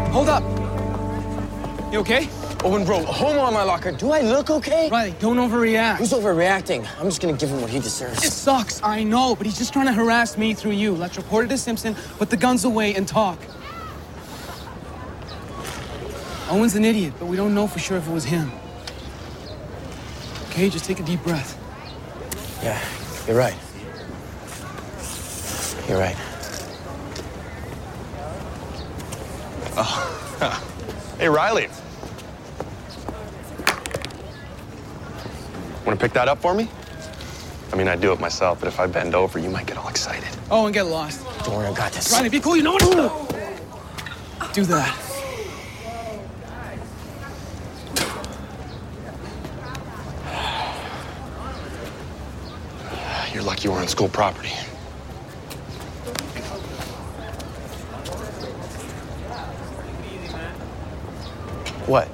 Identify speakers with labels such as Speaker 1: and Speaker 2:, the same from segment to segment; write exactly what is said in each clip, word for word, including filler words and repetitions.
Speaker 1: Hold up. You okay?
Speaker 2: Owen, bro, home on my locker. Do I look okay?
Speaker 1: Riley, don't overreact.
Speaker 2: Who's overreacting? I'm just gonna give him what he deserves.
Speaker 1: It sucks, I know, but he's just trying to harass me through you. Let's report it to Simpson, put the guns away, and talk. Owen's an idiot, but we don't know for sure if it was him. Okay, just take a deep breath.
Speaker 2: Yeah, you're right. You're right.
Speaker 3: Oh. Hey, Riley. Want to pick that up for me? I mean, I'd do it myself, but if I bend over, you might get all excited.
Speaker 1: Oh, and get lost.
Speaker 2: Don't worry, I got this.
Speaker 1: Riley, be cool, you know what to do. Do that.
Speaker 3: You're lucky we're on school property.
Speaker 2: What?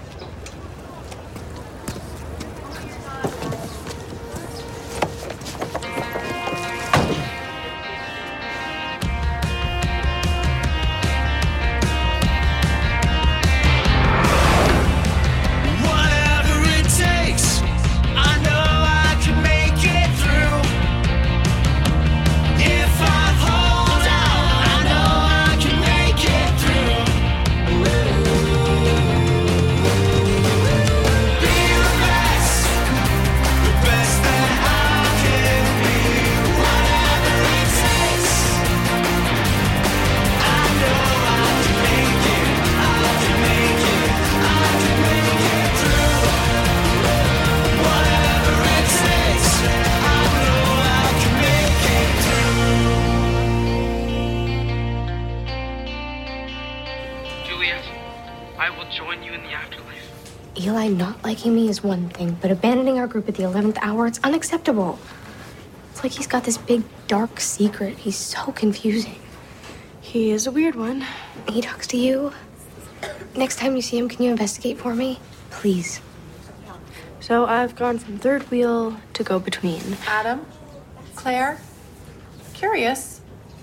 Speaker 4: Eli not liking me is one thing, but abandoning our group at the eleventh hour, it's unacceptable. It's like he's got this big, dark secret. He's so confusing.
Speaker 5: He is a weird one.
Speaker 4: He talks to you. Next time you see him, can you investigate for me? Please.
Speaker 5: So I've gone from third wheel to go-between.
Speaker 6: Adam? Claire? Curious.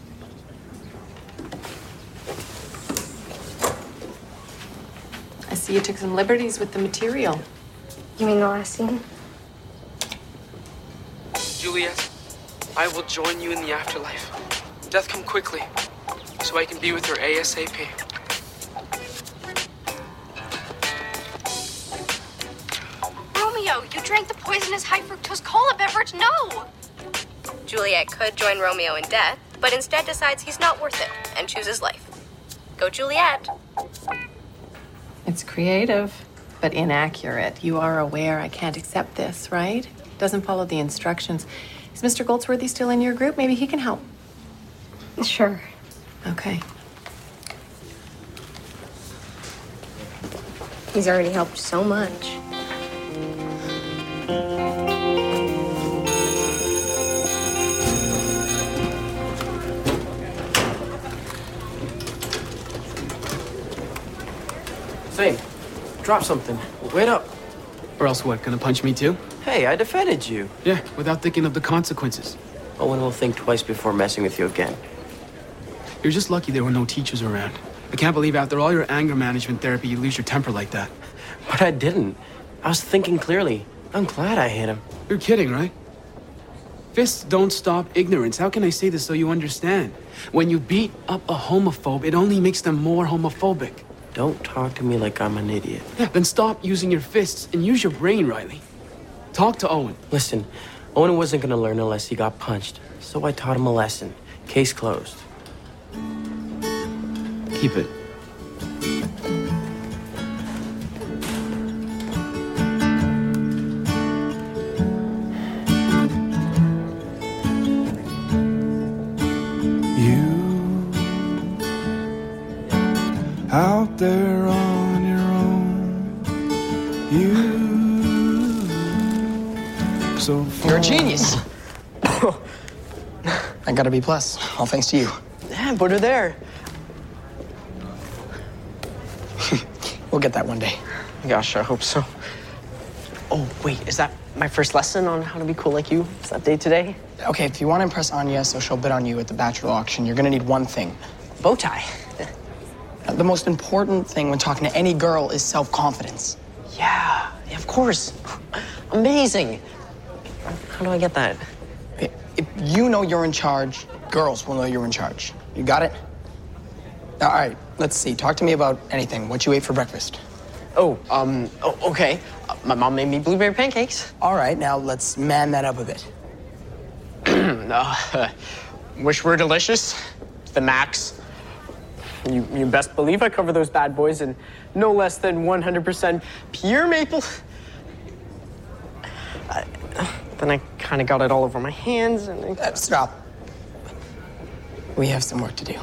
Speaker 6: I see you took some liberties with the material.
Speaker 4: You mean the last scene?
Speaker 1: Juliet, I will join you in the afterlife. Death come quickly, so I can be with her ASAP.
Speaker 4: Romeo, you drank the poisonous high fructose cola beverage. No! Juliet could join Romeo in death, but instead decides he's not worth it and chooses life. Go, Juliet.
Speaker 6: It's creative, but inaccurate. You are aware I can't accept this, right? Doesn't follow the instructions. Is Mister Goldsworthy still in your group? Maybe he can help.
Speaker 4: Sure.
Speaker 6: Okay.
Speaker 4: He's already helped so much.
Speaker 2: Hey, drop something. Wait up.
Speaker 1: Or else what, gonna punch me too?
Speaker 2: Hey, I defended you.
Speaker 1: Yeah, without thinking of the consequences.
Speaker 2: Owen will think twice before messing with you again.
Speaker 1: You're just lucky there were no teachers around. I can't believe after all your anger management therapy, you lose your temper like that.
Speaker 2: But I didn't. I was thinking clearly. I'm glad I hit him.
Speaker 1: You're kidding, right? Fists don't stop ignorance. How can I say this so you understand? When you beat up a homophobe, it only makes them more homophobic.
Speaker 2: Don't talk to me like I'm an idiot.
Speaker 1: Yeah, then stop using your fists and use your brain, Riley. Talk to Owen.
Speaker 2: Listen, Owen wasn't gonna learn unless he got punched. So I taught him a lesson. Case closed.
Speaker 1: Keep it.
Speaker 7: Out there on your own, you so far.
Speaker 8: You're a genius. I got a B plus, all thanks to you.
Speaker 2: Yeah, put her there.
Speaker 8: We'll get that one day.
Speaker 2: Gosh, I hope so. Oh, wait, is that my first lesson on how to be cool like you? Is that day today?
Speaker 8: Okay, if you want to impress Anya so she'll bid on you at the bachelor auction, you're gonna need one thing.
Speaker 2: Bow tie.
Speaker 8: Uh, The most important thing when talking to any girl is self-confidence.
Speaker 2: Yeah, yeah, of course. Amazing. How do I get that?
Speaker 8: If you know you're in charge, girls will know you're in charge. You got it? All right, let's see. Talk to me about anything. What you ate for breakfast.
Speaker 2: Oh, um, oh, okay. Uh, my mom made me blueberry pancakes.
Speaker 8: All right, now let's man that up a bit.
Speaker 2: uh, wish were delicious. The max. You, you best believe I cover those bad boys in no less than one hundred percent pure maple. Uh, then I kind of got it all over my hands and... I...
Speaker 8: Uh, stop. We have some work to do.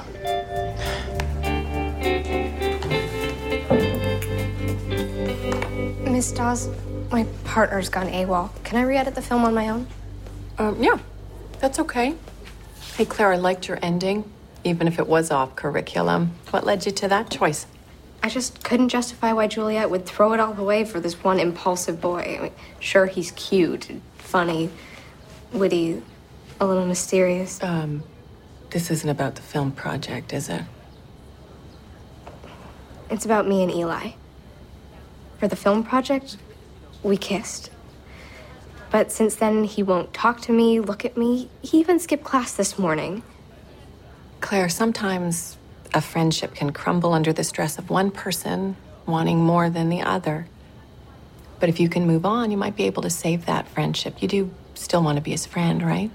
Speaker 5: Miss Dawes, my partner's gone AWOL. Can I re-edit the film on my own?
Speaker 6: Um, yeah, that's okay. Hey, Claire, I liked your ending, even if it was off curriculum. What led you to that choice?
Speaker 5: I just couldn't justify why Juliet would throw it all away for this one impulsive boy. I mean, sure, he's cute, funny, witty, a little mysterious.
Speaker 6: Um, this isn't about the film project, is it?
Speaker 5: It's about me and Eli. For the film project, we kissed. But since then, he won't talk to me, look at me. He even skipped class this morning.
Speaker 6: Claire, sometimes a friendship can crumble under the stress of one person wanting more than the other. But if you can move on, you might be able to save that friendship. You do still want to be his friend, right?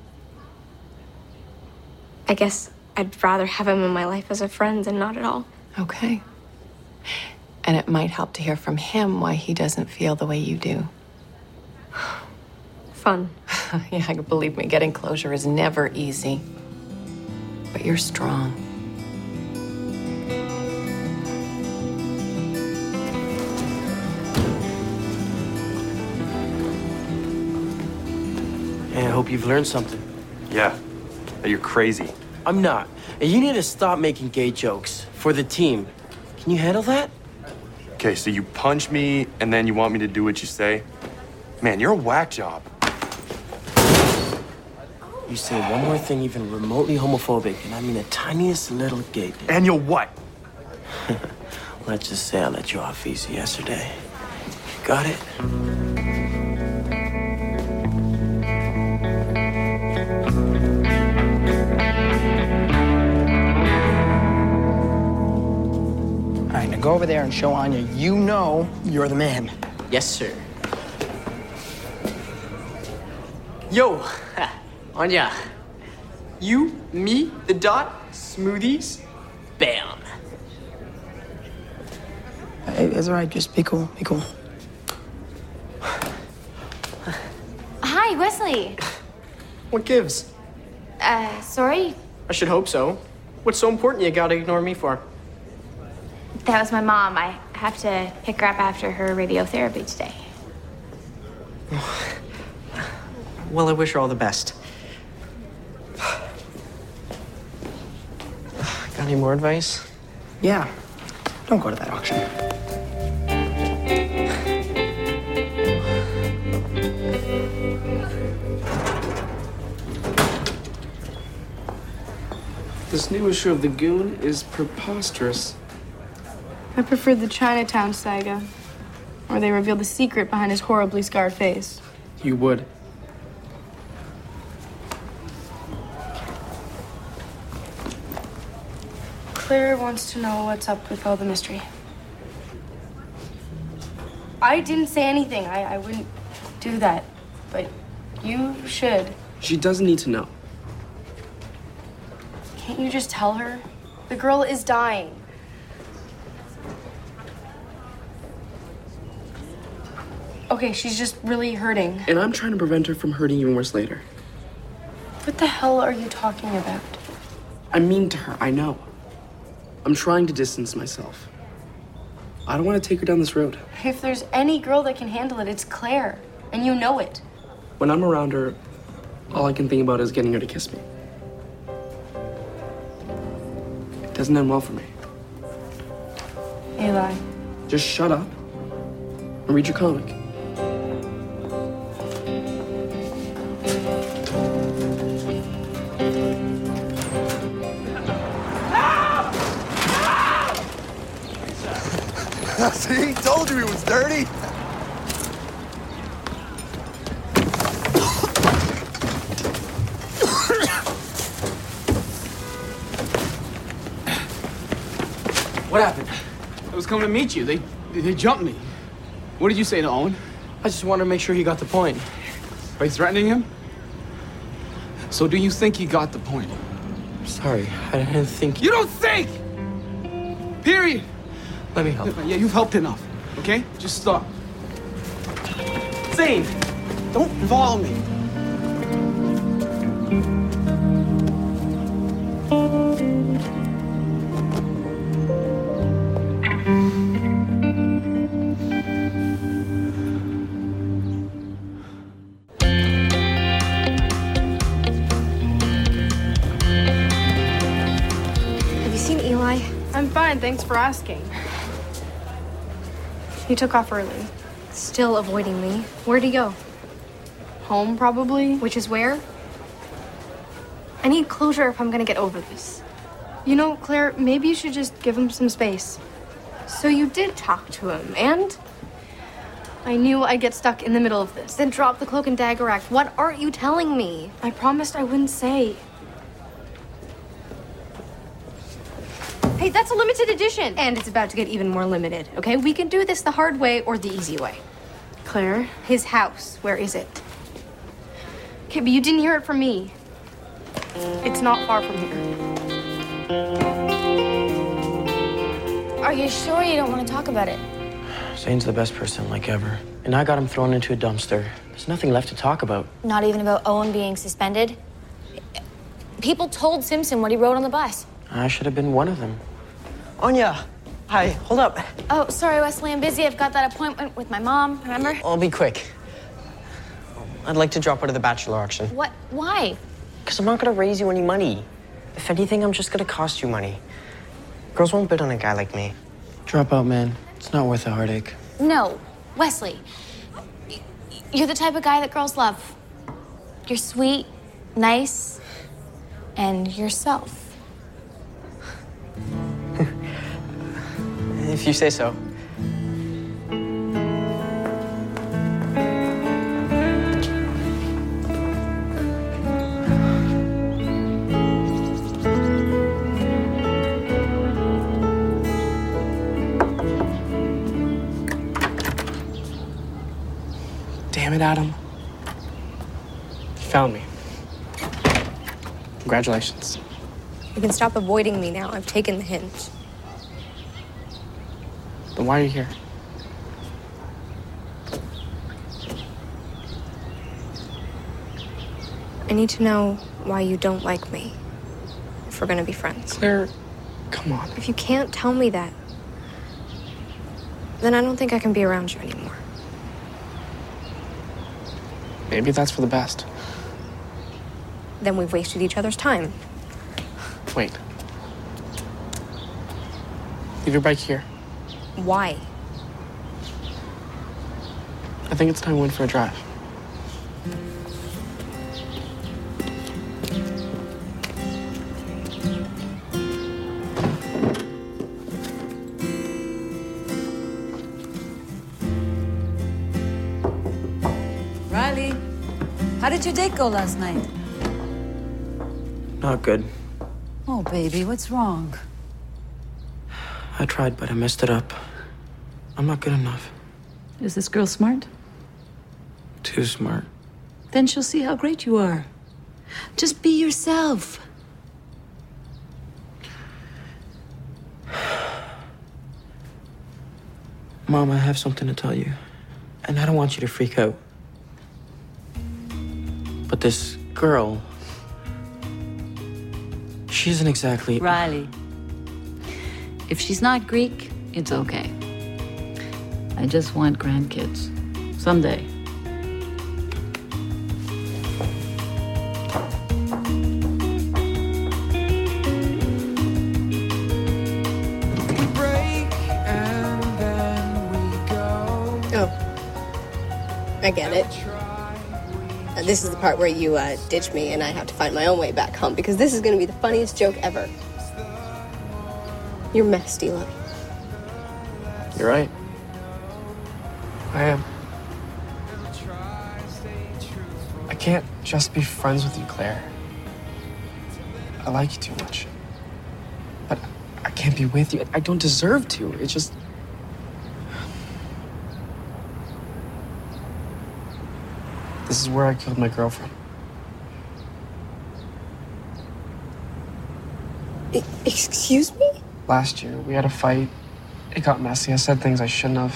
Speaker 5: I guess I'd rather have him in my life as a friend than not at all.
Speaker 6: Okay. And it might help to hear from him why he doesn't feel the way you do.
Speaker 5: Fun.
Speaker 6: Yeah, believe me, getting closure is never easy. But you're strong.
Speaker 9: Hey, I hope you've learned something.
Speaker 3: Yeah, that you're crazy.
Speaker 9: I'm not. And you need to stop making gay jokes for the team. Can you handle that?
Speaker 3: Okay, so you punch me and then you want me to do what you say? Man, you're a whack job.
Speaker 9: You say one more thing even remotely homophobic, and I mean the tiniest little gay thing.
Speaker 3: And you'll what?
Speaker 9: Let's just say I let you off easy yesterday. Got it?
Speaker 8: All right, now go over there and show Anya you know you're the man.
Speaker 2: Yes, sir. Yo, Anya. You, me, the dot, smoothies, bam.
Speaker 8: Hey, it's all right. Just be cool. Be cool.
Speaker 10: Hi, Wesley.
Speaker 2: What gives?
Speaker 10: Uh, sorry.
Speaker 2: I should hope so. What's so important you gotta ignore me for?
Speaker 10: That was my mom. I have to pick her up after her radiotherapy today.
Speaker 2: Well, I wish her all the best. Got any more advice?
Speaker 8: Yeah. Don't go to that auction.
Speaker 1: This new issue of The Goon is preposterous.
Speaker 5: I preferred the Chinatown saga, where they reveal the secret behind his horribly scarred face.
Speaker 1: You would.
Speaker 5: Claire wants to know what's up with all the mystery. I didn't say anything. I, I wouldn't do that. But you should.
Speaker 1: She doesn't need to know.
Speaker 5: Can't you just tell her? The girl is dying. Okay, she's just really hurting.
Speaker 1: And I'm trying to prevent her from hurting even worse later.
Speaker 5: What the hell are you talking about?
Speaker 1: I'm mean to her, I know. I'm trying to distance myself. I don't want to take her down this road.
Speaker 5: If there's any girl that can handle it, it's Claire. And you know it.
Speaker 1: When I'm around her, all I can think about is getting her to kiss me. It doesn't end well for me.
Speaker 5: Eli.
Speaker 1: Just shut up and read your comic.
Speaker 3: See? Told you he was dirty.
Speaker 1: What happened? I was coming to meet you. They, they jumped me. What did you say to Owen?
Speaker 8: I just wanted to make sure he got the point.
Speaker 1: Are you threatening him? So do you think he got the point?
Speaker 8: Sorry, I didn't think...
Speaker 1: You don't think! Period.
Speaker 8: Let me help.
Speaker 1: Yeah, you've helped enough, okay? Just stop.
Speaker 8: Zane, don't follow me.
Speaker 5: Have you seen Eli?
Speaker 11: I'm fine, thanks for asking. He took off early.
Speaker 5: Still avoiding me. Where'd he go?
Speaker 11: Home, probably.
Speaker 5: Which is where? I need closure if I'm gonna get over this.
Speaker 11: You know, Claire, maybe you should just give him some space.
Speaker 5: So you did talk to him, and?
Speaker 11: I knew I'd get stuck in the middle of this.
Speaker 5: Then drop the cloak and dagger act. What aren't you telling me?
Speaker 11: I promised I wouldn't say.
Speaker 5: Hey, that's a limited edition. And it's about to get even more limited, okay? We can do this the hard way or the easy way.
Speaker 11: Claire?
Speaker 5: His house, where is it?
Speaker 11: Okay, but you didn't hear it from me. It's not far from here.
Speaker 10: Are you sure you don't want to talk about it?
Speaker 8: Zane's the best person, like ever. And I got him thrown into a dumpster. There's nothing left to talk about.
Speaker 10: Not even about Owen being suspended? People told Simpson what he wrote on the bus.
Speaker 8: I should have been one of them. Anya, hi, hold up.
Speaker 10: Oh, sorry, Wesley, I'm busy. I've got that appointment with my mom, remember?
Speaker 8: I'll be quick. I'd like to drop out of the bachelor auction.
Speaker 10: What? Why?
Speaker 8: Because I'm not going to raise you any money. If anything, I'm just going to cost you money. Girls won't bid on a guy like me. Drop out, man. It's not worth the heartache.
Speaker 10: No, Wesley. You're the type of guy that girls love. You're sweet, nice, and yourself.
Speaker 8: If you say so.
Speaker 2: Damn it, Adam. You found me. Congratulations.
Speaker 5: You can stop avoiding me now. I've taken the hint.
Speaker 2: Then why are you here?
Speaker 5: I need to know why you don't like me. If we're gonna be friends.
Speaker 2: Claire, come on.
Speaker 5: If you can't tell me that, then I don't think I can be around you anymore.
Speaker 2: Maybe that's for the best.
Speaker 5: Then we've wasted each other's time.
Speaker 2: Wait. Leave your bike here.
Speaker 5: Why?
Speaker 2: I think it's time we went for a drive.
Speaker 12: Riley, how did your date go last night?
Speaker 8: Not good.
Speaker 12: Oh, baby, what's wrong?
Speaker 8: I tried, but I messed it up. I'm not good enough.
Speaker 12: Is this girl smart?
Speaker 8: Too smart.
Speaker 12: Then she'll see how great you are. Just be yourself.
Speaker 8: Mom, I have something to tell you. And I don't want you to freak out. But this girl, she isn't exactly...
Speaker 12: Riley, if she's not Greek, it's okay. I just want grandkids. Someday.
Speaker 5: I get it. Uh, this is the part where you uh, ditch me and I have to find my own way back home because this is going to be the funniest joke ever. You're messed, Eli.
Speaker 2: You're right. I am. I can't just be friends with you, Claire. I like you too much. But I can't be with you. I don't deserve to. It's just... This is where I killed my girlfriend.
Speaker 11: I- excuse me?
Speaker 2: Last year, we had a fight. It got messy. I said things I shouldn't have.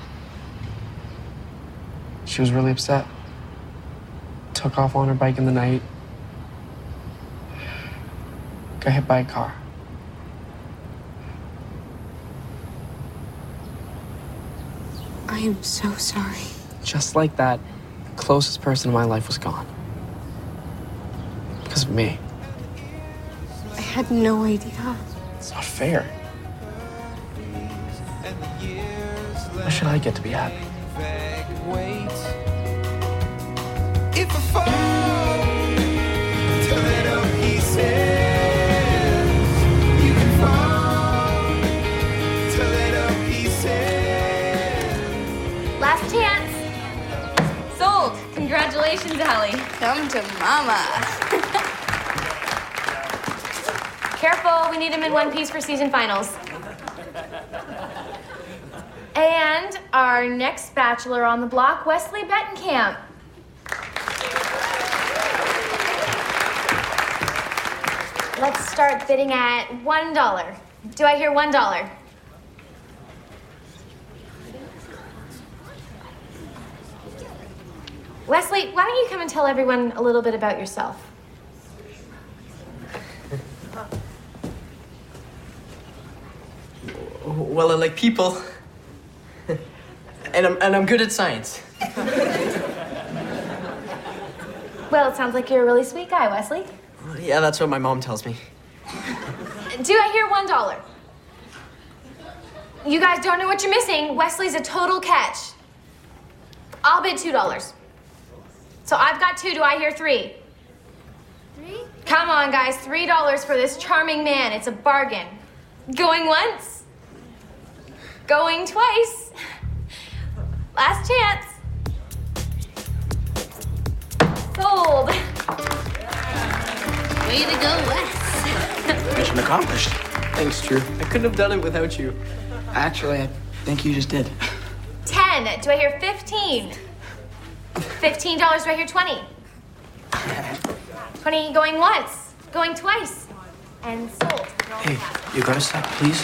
Speaker 2: She was really upset. Took off on her bike in the night. Got hit by a car.
Speaker 11: I am so sorry.
Speaker 2: Just like that, the closest person in my life was gone. Because of me.
Speaker 11: I had no idea.
Speaker 2: It's not fair. Why should I get to be happy?
Speaker 13: If I fall to little pieces, you can fall to little pieces.
Speaker 10: Last chance. Sold. Congratulations, Allie.
Speaker 11: Come to mama.
Speaker 10: Careful, we need him in one piece for season finals. And our next bachelor on the block, Wesley Bettenkamp. Let's start bidding at one dollar. Do I hear one dollar? Wesley, why don't you come and tell everyone a little bit about yourself?
Speaker 2: Well, I like people. and I'm and I'm good at science.
Speaker 10: Well, it sounds like you're a really sweet guy, Wesley.
Speaker 2: Yeah, that's what my mom tells me.
Speaker 10: Do I hear one dollar? You guys don't know what you're missing. Wesley's a total catch. I'll bid two dollars. So I've got two. Do I hear three? Three? Come on, guys. Three dollars for this charming man. It's a bargain. Going once. Going twice. Last chance. Sold.
Speaker 12: Way to go, Wes.
Speaker 8: Mission accomplished.
Speaker 2: Thanks, Drew. I couldn't have done it without you.
Speaker 8: Actually, I think you just did.
Speaker 10: Ten. Do I hear fifteen? Fifteen dollars. Do I hear twenty? Twenty going once, going twice, and sold.
Speaker 8: Hey, you gotta stop, please.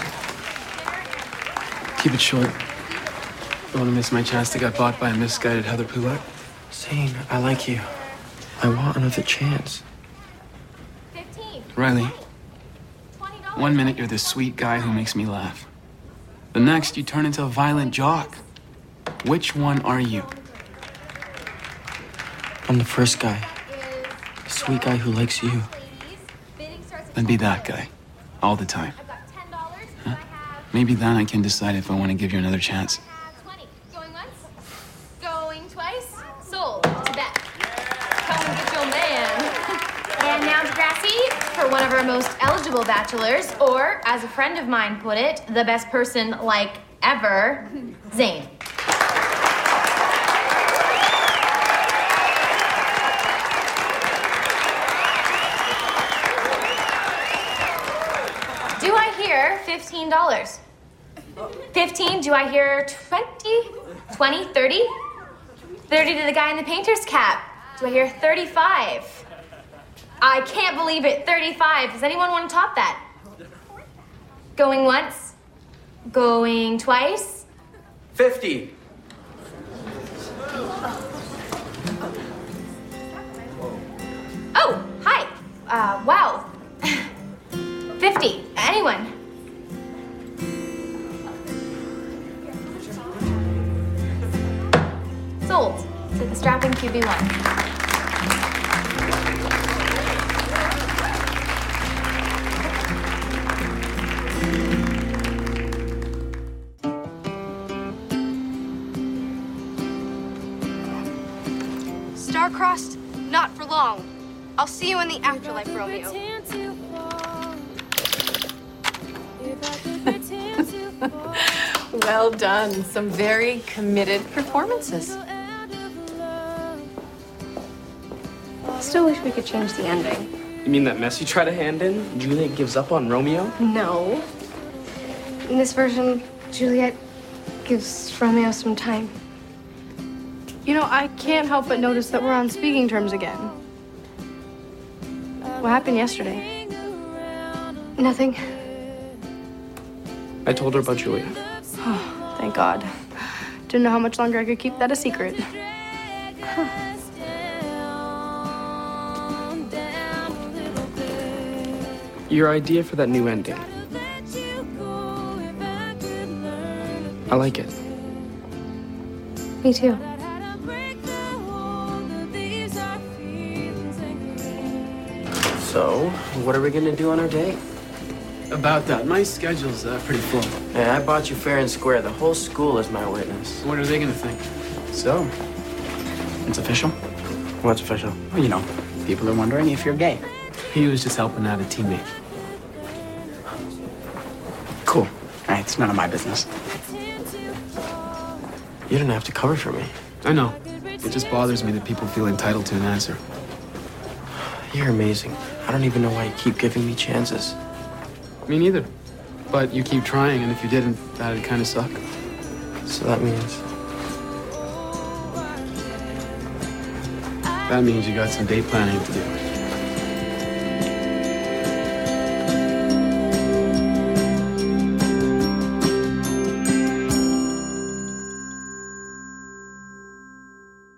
Speaker 1: Keep it short. Don't want to miss my chance to get bought by a misguided Heather Poulet.
Speaker 8: Zane, I like you. I want another chance.
Speaker 10: Fifteen.
Speaker 1: Riley, one minute you're the sweet guy who makes me laugh. The next, you turn into a violent jock. Which one are you?
Speaker 8: I'm the first guy. The sweet guy who likes you.
Speaker 1: Then be that guy. All the time. Huh? Maybe then I can decide if I want to give you another chance.
Speaker 10: Going once, going twice, sold. To bet. Come and get your man. And now Degrassi, for one of our most eligible bachelors, or as a friend of mine put it, the best person like ever, Zane. Do I hear fifteen dollars? fifteen, do I hear twenty? twenty, thirty? thirty to the guy in the painter's cap. Do I hear thirty-five? I can't believe it, thirty-five. Does anyone want to top that? Going once? Going twice?
Speaker 2: Fifty.
Speaker 10: Oh, hi. Uh, wow. fifty. Anyone? Sold to the strapping Q B one.
Speaker 11: Star-crossed, not for long. I'll see you in the afterlife, Romeo.
Speaker 6: Well done. Some very committed performances.
Speaker 5: Still wish we could change the ending.
Speaker 2: You mean that mess you try to hand in? Juliet gives up on Romeo?
Speaker 5: No. In this version, Juliet gives Romeo some time.
Speaker 11: You know, I can't help but notice that we're on speaking terms again. What happened yesterday?
Speaker 5: Nothing.
Speaker 2: I told her about Julia.
Speaker 11: Oh, thank God. Didn't know how much longer I could keep that a secret.
Speaker 5: Huh.
Speaker 2: Your idea for that new ending. I like it.
Speaker 5: Me too.
Speaker 9: So, what are we gonna do on our date?
Speaker 1: About that, my schedule's uh, pretty full.
Speaker 9: Hey, I bought you fair and square. The whole school is my witness.
Speaker 1: What are they gonna think? So, it's official?
Speaker 9: What's official?
Speaker 1: Well, you know, people are wondering if you're gay. He was just helping out a teammate. Cool. All right, it's none of my business.
Speaker 9: You don't have to cover for me.
Speaker 1: I know. It just bothers me that people feel entitled to an answer.
Speaker 9: You're amazing. I don't even know why you keep giving me chances.
Speaker 1: Me neither. But you keep trying, and if you didn't, that'd kind of suck.
Speaker 9: So that means...
Speaker 1: That means you got some date planning to do.